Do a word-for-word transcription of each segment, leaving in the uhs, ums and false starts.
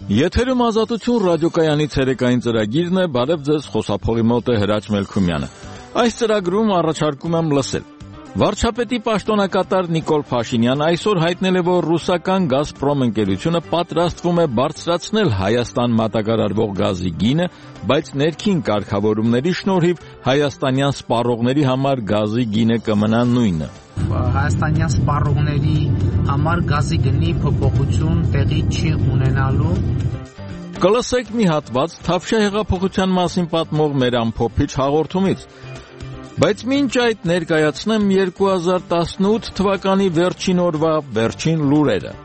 Եթերում Ազատություն ռադիոկայանի ցերեկային ծրագիրն է, բարև ձեզ, խոսափողի մոտ է Հրաչ Մելքումյանը։ Այս ծրագրում առաջարկում եմ լսել։ Վարչապետի պաշտոնակատար Նիկոլ Փաշինյանը այսօր հայտնել է, որ ռուսական «Գազպրոմ» ընկերությունը պատրաստվում է բարձրացնել Հայաստան մատակարարվող գազի գինը, բայց ներքին կարգավորումների շնորհիվ հայաստանյան սպառողների համար գազի գինը կմնա նույնը։ Հայաստանյան սպառողների համար գազի գնի փոփոխություն տեղի չի ունենալու։ Կլսեք մի հատված Թավշյա հեղափոխության մասին պատմող մեր ամփոփիչ հաղորդումից։ Բայց մինչ այդ ներկայացնեմ երկու հազար տասնութ թվականի վերջին օրվա վերջին լուրերը։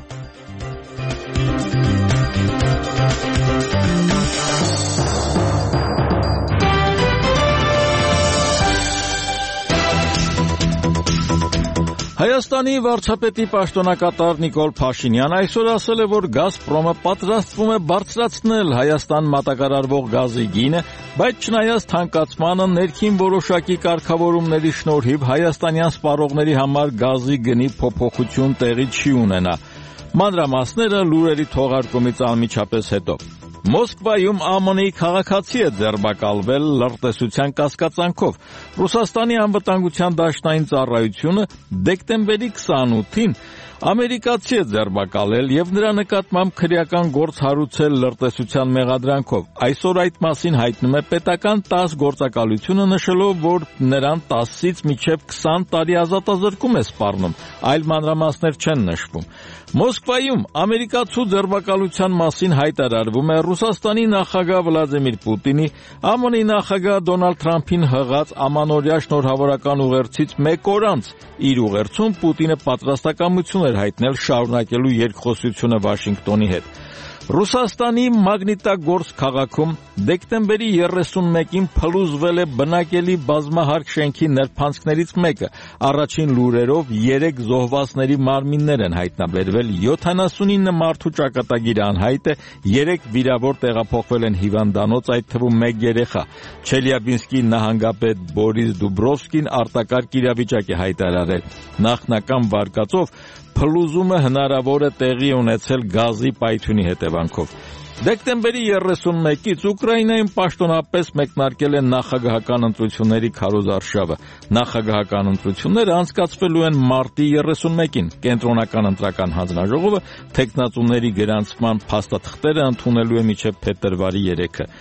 Հայաստանի վարչապետի պաշտոնակատար Նիկոլ Փաշինյանը այսօր ասել է, որ «Գազպրոմը» պատրաստվում է բարձրացնել Հայաստան մատակարարվող գազի գինը, բայց չնայած թանկացմանը ներքին որոշակի կարգավորումների շնորհիվ հայաստանյան սպառողների համար գազի գնի փոփոխություն տեղի չի ունենա։ Մանրամասները լուրերի թողարկումից անմիջապես հետո։ Մոսկվայում ԱՄՆ-ի քաղաքացի է ձերբակալվել լրտեսության կասկածանքով։ Ռուսաստանի անվտանգության դաշնային ծառայությունը դեկտեմբերի քսանութին ամերիկացի է ձերբակալել եւ նրա նկատմամբ քրեական գործ հարուցել լրտեսության մեղադրանքով։ Այսօր այդ մասին հայտնում է պետական տաս գործակալությունը, նշելով, որ նրան տասից մինչև քսան տարի ազատազրկում է սպառնում, այլ մանրամասներ չեն նշվում։ Մոսկվայում ամերիկացու ձերբակալության մասին հայտարարվում է Ռուսաստանի նախագահ Վլադիմիր Պուտինի, ԱՄՆ-ի նախագահ Դոնալդ Թրամփին հղած ամանորյա շնորհավորական ուղերձից մեկ օր անց իր ուղերձում Պուտինը պատրաստակամություն էր հայտնել շարունակելու երկխոսությունը Վաշինգտոնի հետ։ Ռուսաստանի Մագնիտագորսկ քաղաքում դեկտեմբերի երեսունմեկին փլուզվել է բնակելի բազմահարկ շենքի նրբանցքներից մեկը։ Առաջին լուրերով երեք զոհվածների մարմիններ են հայտնաբերվել, յոթանասունինը մարդու ճակատագիրը անհայտ է, երեք վիրավոր տեղափոխվել են հիվանդանոց, այդ թվում մեկ երեխա։ Չելյաբինսկի նահանգապետ Բորիս Դուբրովսկին արտակարգ իրավիճակ է հայտարարել։ Նախնական վարկածով փլուզումը հնարավոր է տեղի ունեցել գազի պայթյունի հետևանքով։ Դեկտեմբերի երեսունմեկից Ուկրաինայում պաշտոնապես մեկնարկել է նախագահական ընտրությունների քարոզարշավը։ Նախագահական ընտրությունները անցկացվելու են մարտի երեսունմեկին։ Կենտրոնական ընտրական հանձնաժողովը թեկնածուների գրանցման փաստաթղթերը ընդունելու է մինչև փետրվարի երեքը։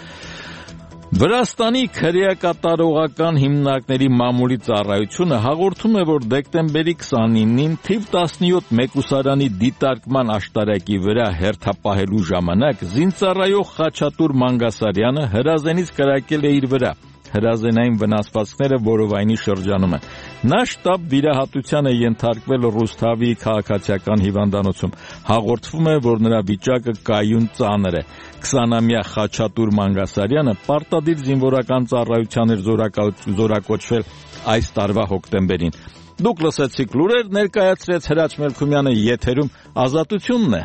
Վրաստանի քրեակատարողական հիմնարկների մամուլի ծառայությունը հաղորդում է, որ դեկտեմբերի քսանինին թիվ տասնյոթ մեկուսարանի դիտարկման աշտարակի վրա հերթապահելու ժամանակ զինծառայող Խաչատուր Մանգասարյանը հրազենից կրակել է իր վրա։ Հրազենային վնասվածքները որովայնի շրջանում են։ Նա շտապ վիրահատության է ենթարկվել Ռուսթավի քաղաքացիական հիվանդանոցում։ Հաղորդվում է, որ նրա վիճակը կայուն ծանր է։ քսանամյա Խաչատուր Մանգասարյանը պարտադիր զինվորական ծառայության էր զորակոչվել այս տարվա հոկտեմբերին։ Դուք լսեցիք լուրեր, ներկայացրեց Հրաչ Մելքումյանը, եթերում Ազատությունն է։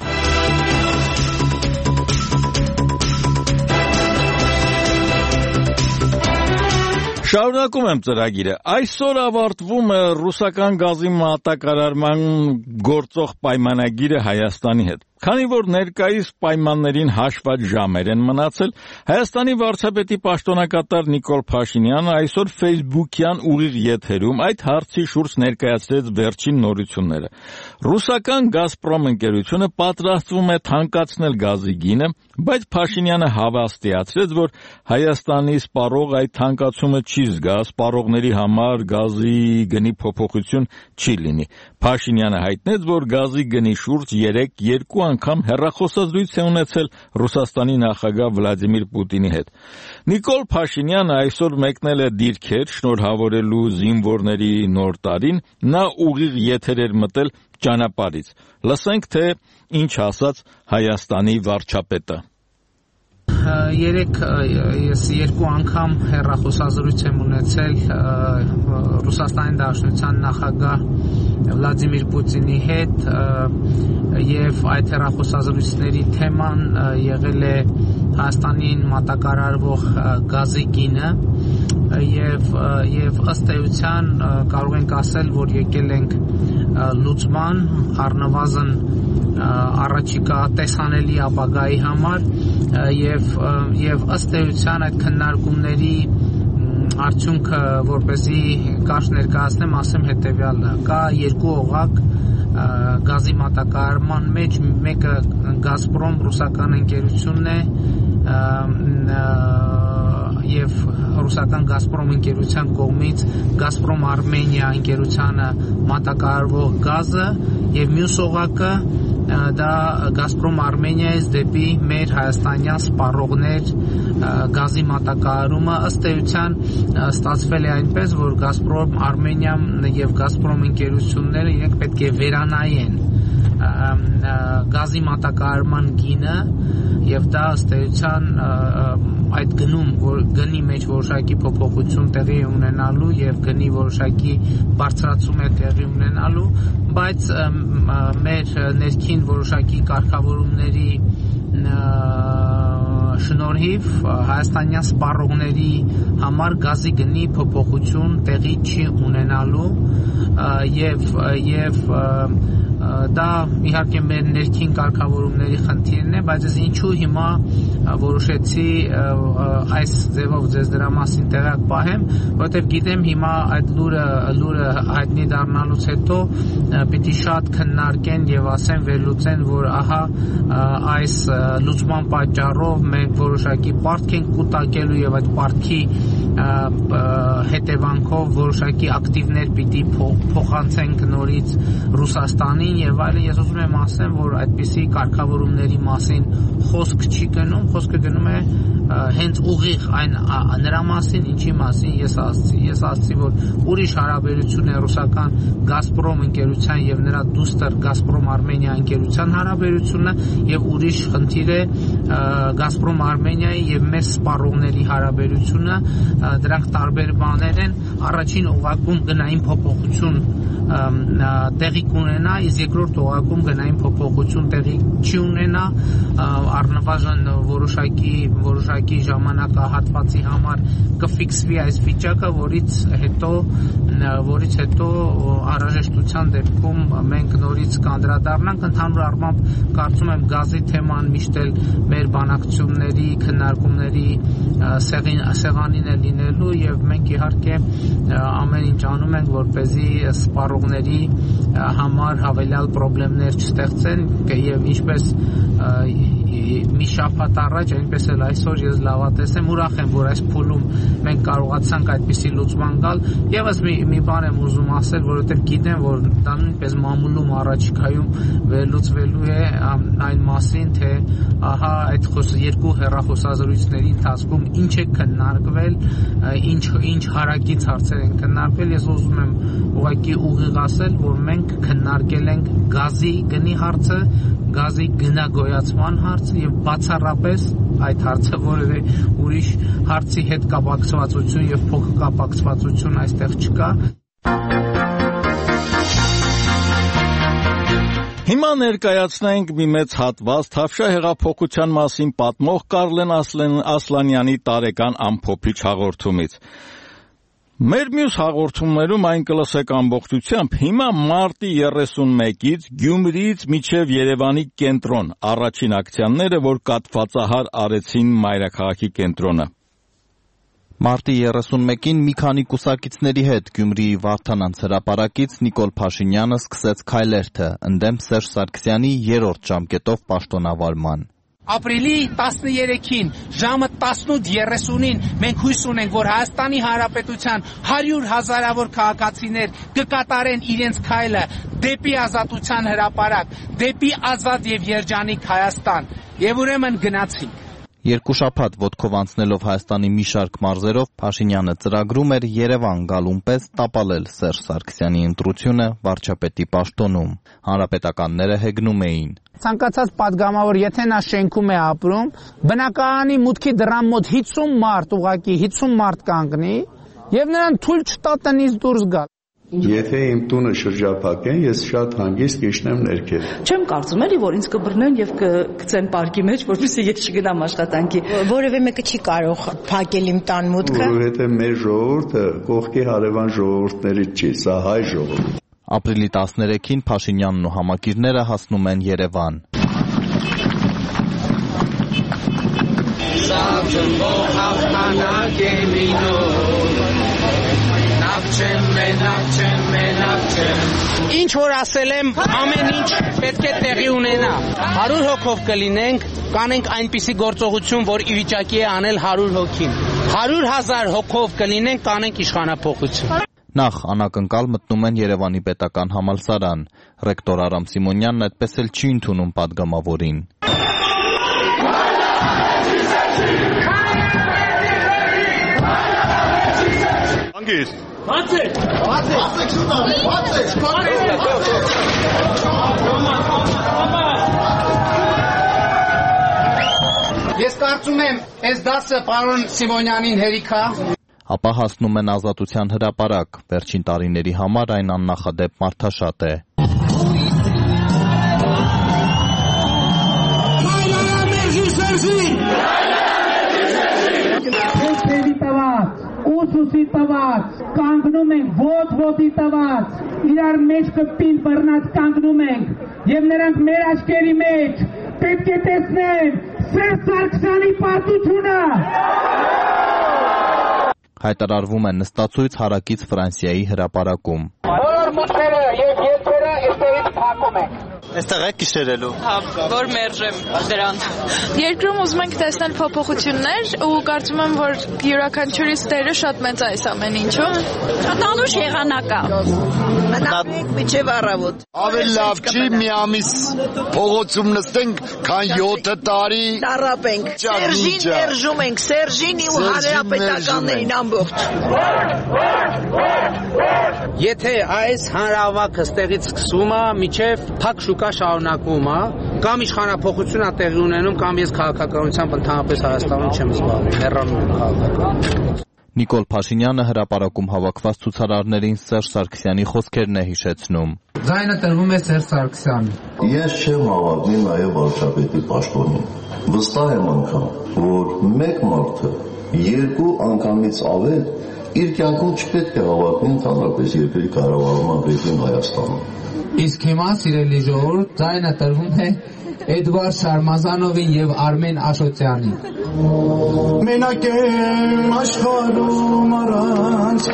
Շարունակում եմ ծրագիրը։ Այսօր ավարտվում է ռուսական գազի մատակարարման գործող պայմանագիրը Հայաստանի հետ։ Քանի որ ներկայիս պայմաններին հաշված ժամեր են մնացել, Հայաստանի վարչապետի պաշտոնակատար Նիկոլ Փաշինյանը այսօր Facebook-յան ուղիղ եթերում այդ հարցի շուրջ ներկայացրեց վերջին նորությունները։ Ռուսական «Գազպրոմ» ընկերությունը պատրաստվում է թանկացնել գազի գինը, բայց Փաշինյանը հավաստիացրեց, որ Հայաստանի սպառող այդ թանկացումը չի զգա, սպառողների համար գազի գնի փոփոխություն չի լինի։ Փաշինյանը հայտնեց, որ գազի գնի շուրջ երեք երկու անգամ հեռախոսազրույց է ունեցել Ռուսաստանի նախագահ Վլադիմիր Պուտինի հետ։ Նիկոլ Փաշինյանը այսօր մեկնել է դիրքեր շնորհավորելու զինվորների նոր տարին, նա ուղիղ եթեր էր մտել ճանապարհից։ Լսենք, թե ինչ ասաց Հայաստանի վարչապետը։ Երեք ես երկու անգամ հեռախոսազրույց եմ ունեցել Ռուսաստանի Դաշնության նախագահ Վլադիմիր Պուտինի հետ եւ այդ հեռախոսազրույցների թեման եղել է Հայաստանին մատակարարվող գազի գինը եւ եւ ըստ էության կարող ենք ասել, որ եկել ենք լուծման առնվազն առաջիկա տեսանելի ապագայի համար եւ եւ ըստ էության այդ քննարկումների արդյունքը որպեսզի կարճ ներկայացնեմ, ասեմ հետեւյալը. կա երկու օղակ գազի մատակարարման մեջ, մեկը Գազպրոմ ռուսական ընկերությունն է եւ ռուսական Գազպրոմ ընկերության կողմից Գազպրոմ Արմենիա ընկերությանը մատակարարվող գազը եւ մյուս օղակը դա Գազպրոմ Արմենիայից դեպի մեր հայաստանյան սպառողներ գազի մատակարարումը ըստ էության ստացվել է այնպես, որ Գազպրոմ Արմենիան եւ Գազպրոմ ընկերությունները իրենք պետք է վերանայեն գազի մատակարարման գինը եւ դա ըստ էության այդ գնում որ գնի մեջ որոշակի փոփոխություն տեղի ունենալու եւ գնի որոշակի բարձրացում է տեղի ունենալու, բայց մեր ներքին որոշակի կարգավորումների շնորհիվ հայաստանյան սպառողների համար գազի գնի փոփոխություն տեղի չի ունենալու եւ եւ դա իհարկե մեր ներքին կարգավորումների խնդիրն է, բայց ես ինչու հիմա որոշեցի այս ձևով ձեզ դրա մասին տեղյակ պահեմ, որովհետև գիտեմ հիմա այդ լուրը լուրը հայտնի դառնալուց հետո պիտի շատ քննարկեն եւ ասեն վերլուծեն, որ ահա այս լուծման պատճառով մենք որոշակի պարտք ենք կուտակելու եւ այդ պարտքի հետևանքով որոշակի ակտիվներ պիտի փոխանցենք նորից Ռուսաստանին եւ այլն, ես ուզում եմ ասեմ, որ այդպիսի կարգավորումների մասին խոսք չի գնում, խոսքը գնում է հենց ուղիղ այն նրա մասին, ինչի մասին ես ասացի, ես ասացի, որ ուրիշ հարաբերություն է ռուսական Գազպրոմ ընկերության եւ նրա դուստր Գազպրոմ Արմենիա ընկերության հարաբերությունը եւ ուրիշ խնդիր է Գազպրոմ Արմենիայի եւ մեր սպառողների հարաբերությունը, դրանք տարբեր բաներ են, առաջին օղակում գնային փոփոխություն տեղի կունենա, իսկ երկրորդ օղակում գնային փոփոխություն տեղի չի ունենա, առնվազն որոշակի որոշակի ժամանակահատվածի համար կֆիքսվի այս վիճակը, որից հետո որից հետո անհրաժեշտության դեպքում մենք նորից կանդրադառնանք, ընդհանուր առմամբ կարծում եմ գազի թեման միշտ էլ մեր բանակցությունների, քննարկումների սեղանին է լինելու եւ մենք իհարկե ամեն ինչ անում ենք, որպեսզի սպառողների համար հավելյալ խնդիրներ չստեղծեն եւ ինչպես մի շաբաթ առաջ, այնպես էլ այսօր ես լավատես եմ, ուրախ եմ, որ այս փուլում մենք կարողացանք այդպիսի լուծման գալ։ Եվս մի մի բան եմ ուզում ասել, որովհետեւ գիտեմ, որ դա նույնպես մամուլում առաջիկայում վերլուծվելու է այն մասին, թե ահա այդ երկու հեռախոսազրույցների ընթացքում ինչ է քննարկվել, ինչ ինչ հարակից հարցեր են քննարկվել։ Ես ուզում եմ ուղղակի ուղիղ ասել, որ մենք քննարկել ենք գազի գնի հարցը, գազի գնագոյացման հարցը եւ բացառապես այդ հարցը որևէ ուրիշ հարցի հետ կապակցվածություն եւ փոքր կապակցվածություն այստեղ չկա։ Հիմա ներկայացնենք մի մեծ հատված Թավշյա հեղափոխության մասին պատմող Կարլեն Ասլանյանի տարեկան ամփոփիչ հաղորդումից։ Մեր մյուս հաղորդումներում այն կլսեք ամբողջությամբ հիմա մարտի երեսունմեկից Գյումրիից մինչև Երևանի կենտրոն առաջին ակցիաները, որ կաթվածահար արեցին մայրաքաղաքի կենտրոնը։ Մարտի երեսունմեկին մի քանի կուսակիցների հետ Գյումրիի Վարդանանց հրապարակից Նիկոլ Փաշինյանը սկսեց քայլերթը ընդդեմ Սերժ Սարգսյանի երրորդ ժամկետով պաշտոնավարման։ Ապրիլի տասներեքին ժամը տասնութ երեսունին մենք հույս ունենք, որ Հայաստանի Հանրապետության հարյուր հազարավոր քաղաքացիներ կկատարեն իրենց քայլը դեպի ազատության հրապարակ, դեպի ազատ եւ երջանիկ Հայաստան։ Եվ ուրեմն գնացինք։ Երկու շաբաթ ոտքով անցնելով Հայաստանի մի շարք մարզերով Փաշինյանը ծրագրում էր Երևան գալուն պես տապալել Սերժ Սարգսյանի ընտրությունը վարչապետի պաշտոնում։ Հանրապետականները հեգնում էին։ Ցանկացած падգամավոր, եթե նա շենքում է ապրում, բնակարանի մուտքի դռան մոտ հիսուն մարդ, ուղղակի հիսուն մարդ կանգնի եւ նրան թույլ չտա տնից դուրս գալ։ Եթե իմ տունը շրջափակեն, ես շատ հանգիստ կիջնեմ ներքև։ Չեմ կարծում էլի, որ ինձ կբռնեն եւ կգցեն պարկի մեջ, որովհետեւ ես չգնամ աշխատանքի։ Որևէ մեկը չի կարող փակել իմ տան մուտքը։ Որովհետեւ մեր ժողովուրդը կողքի հարևան ժողովուրդներից չի, սա հայ ժողովուրդ։ Ապրիլի տասներեքին Փաշինյանն ու համակիրները հասնում են Երևան։ Ինչ որ ասել եմ, ամեն ինչ պետք է տեղի ունենա։ հարյուր հոգով կլինենք, կանենք այնպիսի գործողություն, որ ի վիճակի է անել հարյուր հոգին։ հարյուր հազար հոգով կլինենք, կանենք իշխանափոխություն։ Նախ անակնկալ մտնում են Երևանի պետական համալսարան։ Ռեկտոր Արամ Սիմոնյանն այդպես էլ չի ընդունում պատգամավորին։ Անգիստ Բացեք! Բացեք շուտով, բացեք! Ես կարծում եմ, այս դասը պարոն Սիմոնյանին հերիք է։ Ապա հասնում են Ազատության հրապարակ։ Վերջին տարիների համար այն աննախադեպ մարդաշատ է։ Ուսուսի տված, կանգնում ենք, ոտ ոտի տված, իրար մեջ կպին բռնած կանգնում ենք, և նրանք մեր աչքերի մեջ պետք է տեսնեն Սերժ Սարգսյանի պարտությունը։ Հայտարարվում է նստացույց հարակից Ֆրանսիայի հրապարակում։ Բոլոր մուտքերը և ետքերը այստեղից փակում ենք։ Այստեղ եք կիշերելու։ Հա, որ մերժեմ դրան։ Երկրում ուզում ենք տեսնել փոփոխություններ ու կարծում եմ, որ յուրաքանչյուրիս դերը շատ մեծ է այս ամեն ինչում։ Շատ անուշ եղանակ է։ Մնանք մինչև առավոտ։ Ավելի լավ չի մի ամիս փողոցում նստենք, քան յոթ տարի տարապենք։ Սերժին մերժում ենք, Սերժին ու հանրապետականներին ամբողջ։ Եթե այս հանրահավաքը ստեղից սկսում է, միջև փակ շուկա շարունակվում է, կամ իշխանափոխություն է տեղի ունենում, կամ ես քաղաքականությամբ ընդհանրապես Հայաստանում չեմ զբաղվում, հեռանում եմ քաղաքականությունից։ Նիկոլ Փաշինյանը հրապարակում հավաքված ցուցարարներին Սերժ Սարգսյանի խոսքերն է հիշեցնում։ Ձայնը տրվում է Սերժ Սարգսյանին։ Ես չեմ հավակնի նաև վարչապետի պաշտոնին։ Վստահ եմ անգամ, որ մեկ մարդը երկու անգամից ավել իր կյանքում չպետք է հավակնի ընդհանրապես երկրի կառավարման ռեժիմ Հայաստանում։ Իսկ հիմա, սիրելի ժողովուրդ, ձայնը տրվում է Էդվարդ Շարմազանովին եւ Արմեն Աշոտյանին։ Մենակ եմ աշխարհում առանց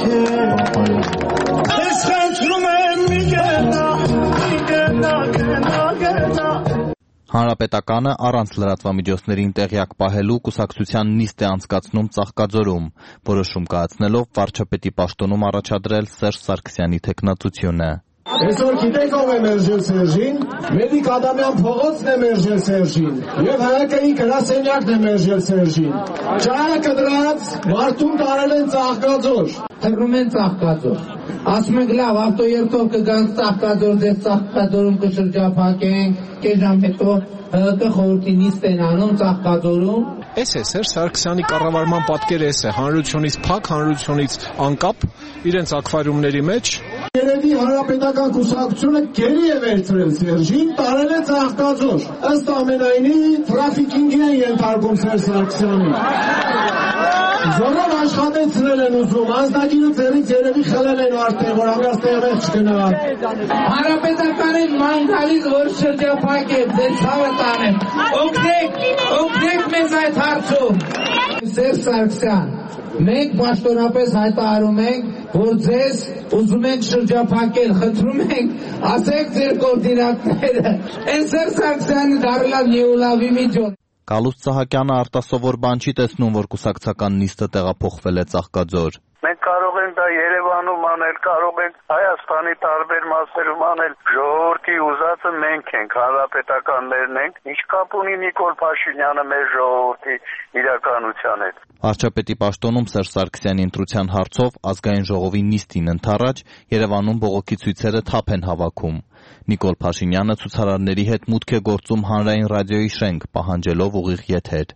քեզ։ Ես խնդրում եմ մի գնա, մի գնա, գնա, գնա։ Հանրապետականը առանց լրատվամիջոցներին տեղյակ պահելու կուսակցության նիստ է անցկացնում Ծաղկաձորում, որոշում կայացնելով վարչապետի պաշտոնում առաջադրել Սերժ Սարգսյանի թեկնածությունը։ Այսօր գիտեք ով է մերժել Սերժին, Մելիք Ադամյան փողոցն է մերժել Սերժին, եւ հայկայի գրասենյակն է մերժել Սերժին։ Ճարակը դրած մարդուն տարել են Ծաղկաձոր։ Թռնում են Ծաղկաձոր։ Ասում ենք լավ, ավտոերթով կգանք Ծաղկաձոր, դες Ծաղկաձորում կշրջափակենք, կես ժամ հետո ՀՀԿ խորհրդի նիստ են անում Ծաղկաձորում։ Էս է Սերժ Սարգսյանի կառավարման պատկերը, էս է հանրությունից փակ, հանրությունից անկապ, իրենց ակվարիումների մեջ։ Երևի հանրապետական կուսակցությունը գերի է վերցրել Սերժին, տարել է Ծաղկաձոր։ Ըստ ամենայնի թրաֆիկինգին են ենթարկում Սերժ Սարգսյանին։ Զորով աշխատեցնել են ուզում, անձնագիրը ձեռից երևի խլել են արդեն, որ ամրած տեղեր չգնա։ Հանրապետականին ման գալիս, որ շրջափակեմ, ձեր ցավը տանեմ։ Օգնեք, օգնեք մեզ այդ հարցում։ Սերժ Սարգսյան, մենք պաշտոնապես հայտարարում ենք, որ ձեզ ուզում ենք շրջափակել, խնդրում ենք, ասեք ձեր կոորդինատները։ Են Սերժ Սարգսյանը դառնալ Նեոլավի միջոց։ Գալուստ Սահակյանը արտասովոր բան չի տեսնում, որ կուսակցական նիստը տեղափոխվել է Ծաղկաձոր։ Մենք կարող ենք դա Երևանում անել, կարող ենք Հայաստանի տարբեր մասերում անել։ Ժողովրդի ուզածը մենք ենք, հանրապետականներն ենք։ Ինչ կապ ունի Նիկոլ Փաշինյանը մեր ժողովրդի իրականության հետ։ Վարչապետի պաշտոնում Սերժ Սարգսյանի ընտրության հարցով ազգային ժողովի նիստին ընդառաջ Երևանում բողոքի ցույցերը թափ են հավաքում։ Նիկոլ Փաշինյանը ցուցարարների հետ մուտք է գործում հանրային ռադիոյի շենք, պահանջելով ուղիղ եթեր։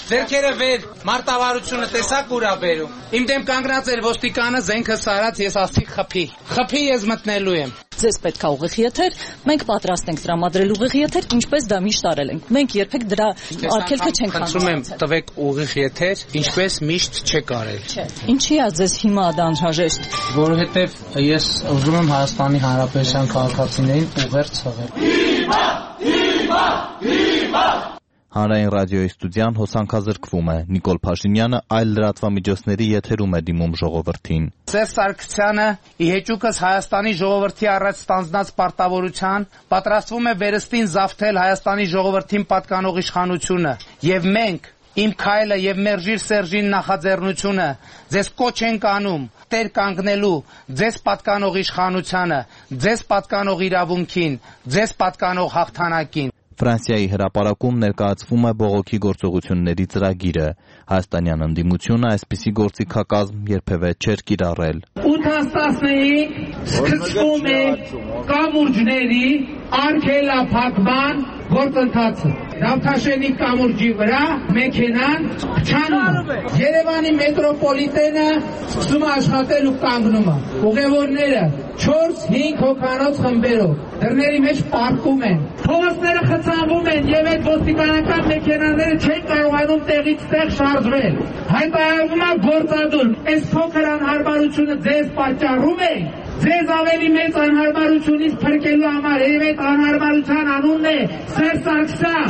ձերքերը վեր, մարտավարությունը տեսակ ուրա բերում։ Իմ դեմ կանգնած էր ոստիկանը զենքը սարած, ես ասացի խփի։ Խփի ես մտնելու եմ։ Ձեզ պետք է ուղիղ եթեր, մենք պատրաստ ենք տրամադրել ուղիղ եթեր, ինչպես դա միշտ արել ենք։ Մենք երբեք դրա արգելքը չենք խնդրում եմ, տվեք ուղիղ եթեր, ինչպես միշտ չեք արել։ Չէ։ Ինչի՞ է ձեզ հիմա դա անհրաժեշտ։ Որովհետև ես ուզում եմ Հայաստանի Հանրապետության քաղաքացիներին ուղերձ ցողել։ Հիմա, հիմա, հիմա Հանրային ռադիոյի ստուդիան հոսանքազրկվում է։ Նիկոլ Փաշինյանը այլ լրատվամիջոցների եթերում է դիմում ժողովրդին։ Սերժ Սարգսյանը ի հեճուկս Հայաստանի ժողովրդի առաջ ստանձնած պարտավորության պատրաստվում է վերստին զավթել Հայաստանի ժողովրդին պատկանող իշխանությունը, եւ մենք Իմ քայլը եւ Մերժիր Սերժին նախաձեռնությունը ձեզ կոչ ենք անում տեր կանգնելու ձեզ պատկանող իշխանությանը, ձեզ պատկանող իրավունքին, ձեզ պատկանող հաղթանակին։ Ֆրանսիայի հրապարակում ներկայացվում է բողոքի գործողությունների ծրագիրը։ Հայաստանյան ընդդիմությունը այսպիսի գործիքակազմ երբևէ չէր կիրառել։ ութ տասնհինգ սկսվում է կամուրջների արգելափակման գործընթացը։ Նավթաշենի կամուրջի վրա մեքենան փչանում է։ Երևանի մետրոպոլիտենը սկսում է աշխատել ու կանգնում է։ Ուղևորները չորս-հինգ հոգանոց խմբերով դռների մեջ պարկում են։ Փողոցները խցանվում են եւ այդ ոստիկանական մեքենաները չեն կարողանում տեղից տեղ շարժվել։ Հայտարարվում է գործադուլ։ Այս փոքր անհարմարությունը ձեզ պատճառում է ձեզ ավելի մեծ անհարմարությունից փրկելու համար եւ այդ անհարմարության անունն է Սերժ Սարգսյան։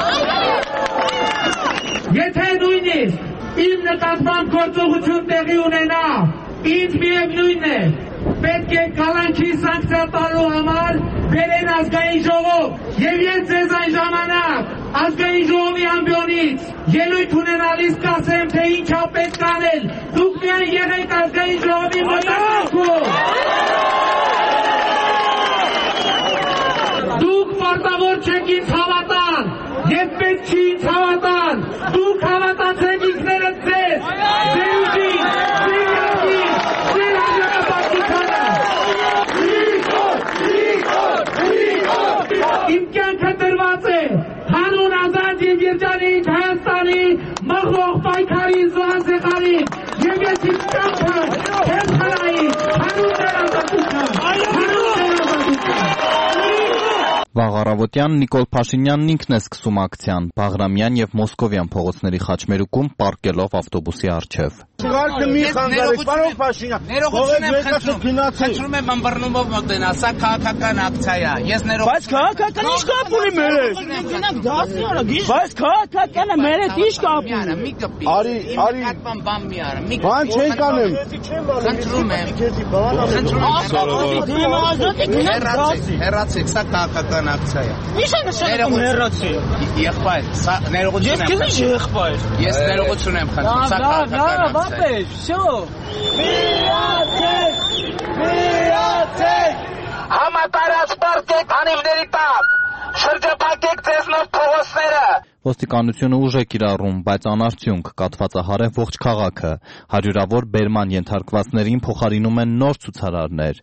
Եթե նույնիսկ իմ նկատմամբ գործողություն տեղի ունենա, ինձ միևնույն է, պետք է կալանքի սանկցիա տալու համար բերեն ազգային ժողով եւ ես ձեզ այն ժամանակ ազգային ժողովի ամբիոնից ելույթ ունենալիս կասեմ, թե ինչա պետք անել։ Դուք միայն եղեք ազգային ժողովի մոտակայքում։ Դուք պարտավոր չեք ինձ հավատալ եւ պետք չի ինձ հավատալ։ Դուք հավատացեք ինքներդ ձեզ, ձեր ուժին, ձեր իրավին, ձեր հանրապետությանը։ Իմ կյանքը դրված է հանուն ազատ եւ երջանիկ Հայաստանի մղվող պայքարի զոհասեղանին եւ ես իմ կյանքը թեմ խրայի հանուն դեր ազատության, հանուն դեր ազատության։ Վաղ առավոտյան Նիկոլ Փաշինյանն ինքն է սկսում ակցիան Բաղրամյան եւ Մոսկովյան փողոցների խաչմերուկում պարկելով ավտոբուսի առջեւ։ Կարգը մի խանգարեք, պարոն Փաշինյան։ Ներողություն եմ խնդրում։ Խնդրում եմ ըմբռնումով մոտենալ, սա քաղաքական ակցիա է։ Ես ներողություն։ Բայց քաղաքական ինչ կապ ունի մեր հետ։ Գնանք դասի արա, գիշ։ Բայց քաղաքականը մեր հետ ինչ կապ ունի։ Մի կպի։ Արի, արի։ Կապան բան մի արա։ Մի բան չենք անեմ։ Խնդրում եմ։ Խնդրում եմ։ Ազատի գնանք դասի։ Հեռացեք, սա քաղաքական ակցիա է։ Ինչ է նշանակում հեռացի։ Եղբայր, սա ներողություն եմ։ Ես քեզ եղբայր։ Ես ներողություն եմ խնդրում, սա քաղաքական ակցիա է։ Всё. Միացեք, միացեք։ Համատարած պարտեք հանիվների տակ։ Շրջափակեք ձեզնով փողոցները։ Ոստիկանությունը ուժ է կիրառում, բայց անարդյունք կաթվածահար է ողջ քաղաքը։ Հարյուրավոր բերման ենթարկվածներին փոխարինում են նոր ցուցարարներ։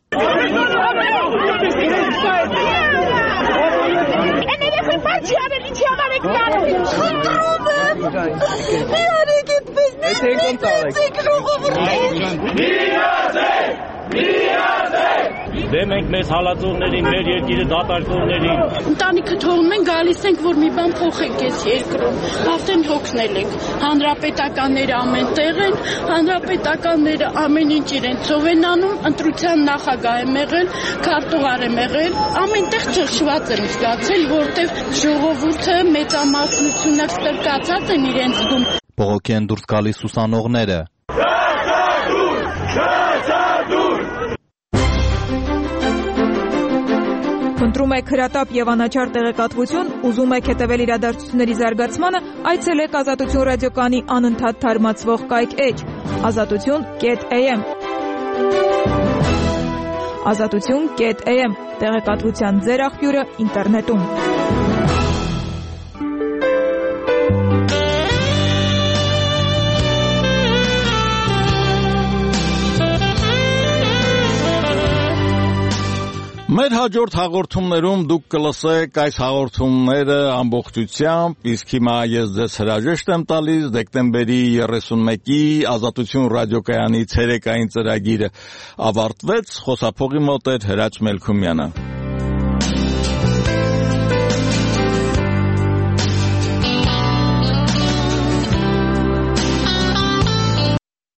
Դե մենք մեզ հալածողներին, մեր երկիրը դատարկողներին։ Ընտանիքը թողնում են, գալիս ենք, որ մի բան փոխենք այս երկրում։ Արդեն հոգնել ենք։ Հանրապետականները ամեն տեղ են, հանրապետականները ամեն ինչ իրենցով են անում, ընտրության նախագահ եմ եղել, քարտուղար եմ եղել, ամեն տեղ ճնշված եմ զգացել, որտեղ ժողովուրդը մեծամասնությունը ստրկացած են իրենց զգում։ Բողոքի են դուրս գալիս ուսանողները։ Ընտրում եք հրատապ եւ անաչառ տեղեկատվություն, ուզում եք հետևել իրադարձությունների զարգացմանը, այցելեք Ազատություն ռադիոկայանի անընդհատ թարմացվող կայք էջ ազատություն կետ էյ էմ ազատություն կետ էյ էմ տեղեկատվության ձեր աղբյուրը ինտերնետում։ Մեր Մեր հաջորդ հաղորդումներում դուք կլսեք այս հաղորդումները ամբողջությամբ, իսկ հիմա ես ձեզ հրաժեշտ եմ տալիս դեկտեմբերի երեսունմեկի Ազատություն ռադիոկայանի ցերեկային ծրագիրը ավարտվեց, խոսափողի մոտ էր Հրաչ Մելքումյանը։